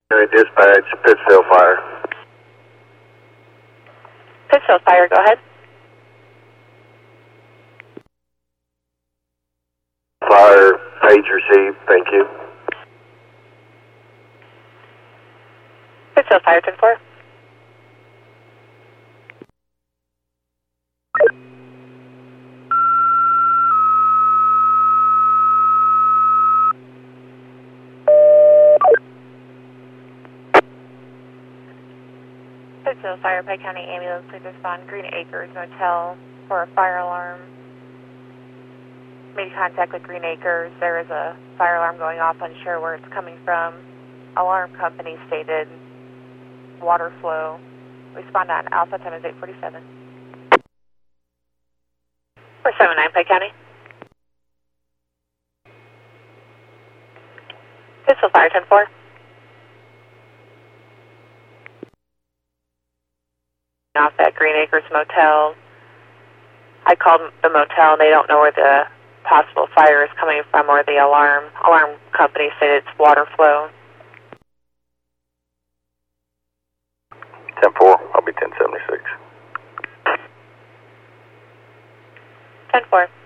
Dispatch, Pittsfield Fire. Pittsfield Fire, go ahead. Fire, page received, thank you. Pittsfield Fire, 10-4. Pittsfield Fire, Pike County Ambulance, please respond. Green Acres Motel for a fire alarm. Made contact with Green Acres. There is a fire alarm going off, unsure where it's coming from. Alarm company stated water flow. Respond on Alpha, time is 8:47. 479, Pike County. Pittsfield Fire, 10-4. Off at Green Acres Motel. I called the motel and they don't know where the possible fire is coming from or the alarm company said it's water flow. 10-4, I'll be 1076. 10-4.